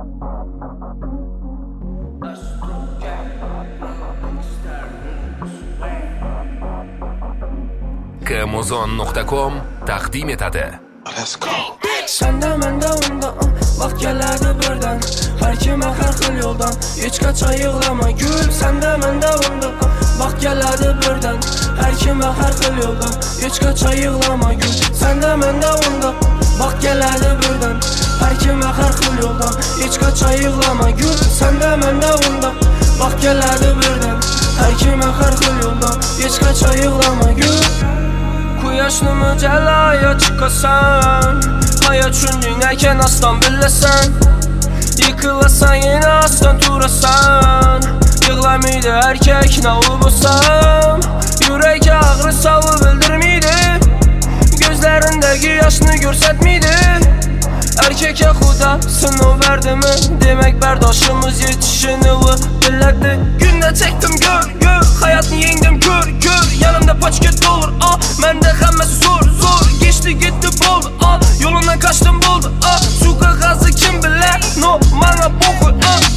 Kmuzon.com taqdim etadi. Let's go. Sende mende onda Vakt geladi birden Her kime her xil yoldan Hiç kaça yığlama gül Sende mende onda Vakt geladi birden Her kime her xil yoldan Hiç kaça yığlama gül Sende mende onda Vakt geladi birden Her kime her xil yoldan Hiç kaça yığlama gül Sende mende onda Vakt geladi birden Her kime her xil yoldan Hiç kaça yığlama gül Quyoshni mücellaya çıkasan Hayat şundayken aslan bilasan Yıkılasan yine aslan turasan Yığlamaydı erkek ne olsam Yürek ağrı savı bildirmiydi Gözlerindeki yaşını görsetmiydi Erkeke xuda sınıv verdi mi Demek berdaşımız yetişini bildirdi Günde çektim gör Hayatını yengdim gör Yanımda paçket olur Mende hemmesi zor Geçti gitti boldu Yolundan kaçtım boldu Suka gazı kim bilir No bana boku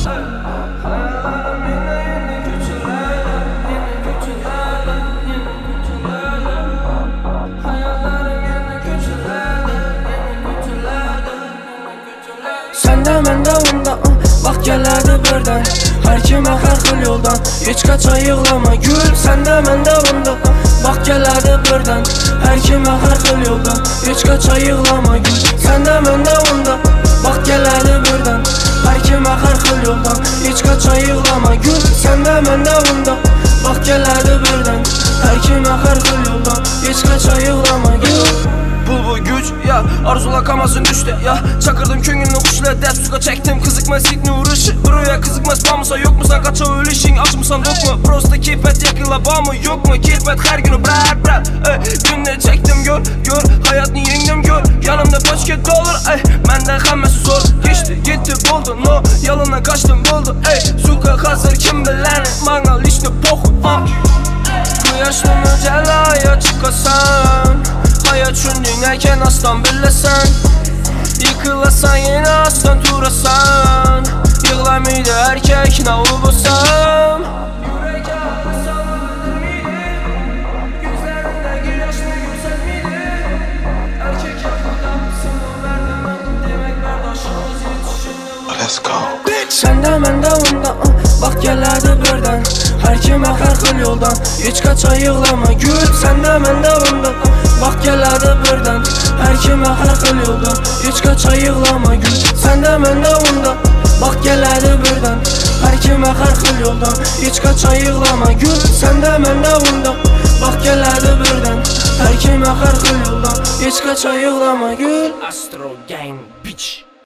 Sende mende onda Vakt geladi birden Her kime her xil yoldan Hiç kaça yığlama gül Sende mende onda Vakt geladi birden Her kime her xil yoldan Hiç kaça yığlama gül Sende mende onda Vakt geladi birden Her kime her xil yoldan Hiç kaça yığlama gül Sende mende onda Vakt geladi birden Her kime her xil yoldan Hiç kaça yığlama gül Bu güç ya arzula kamasın düştü ya Çakırdım köngünü kuşla ders suka çektim Kızıkmaz sikni uğraşı Buraya kızıkmaz bağımsa yok mu sen kaça ölüşün Aç mısın yok mu Prosta keyfet yakınla bağ mı yok mu Keyfet her günü brar Günde çektim gör Hayatını yengdim gör Yanımda paçket olur Menden hemmesi zor Geçti gitti boldu no Yalından kaçtım boldu Suka hazır kim bilen Mangal işte poku Quyoshni mücellaya çıkasan Hayat şundayken aslan bilasan Yıkılasan yine aslan turasan Yığlamaydı erkek ne olsam Yürek ağrı savı bildirmiydi Gözlerindeki yaşını görsetmiydi Erkek yakında sınıv verdim Demek berdaşımız yetişini Let's go. Sende mende onda Vakt geladi birden Her kime her xil yoldan Hiç kaça yığlama gül Sende mende onda Vakt geladi birden Her kime her xil yoldan Hiç kaça yığlama gül Sende mende onda Vakt geladi birden Her kime her xil yoldan Hiç kaça yığlama gül Sende mende onda Vakt geladi birden Her kime her xil yoldan Hiç kaça yığlama gül Astro Gang bitch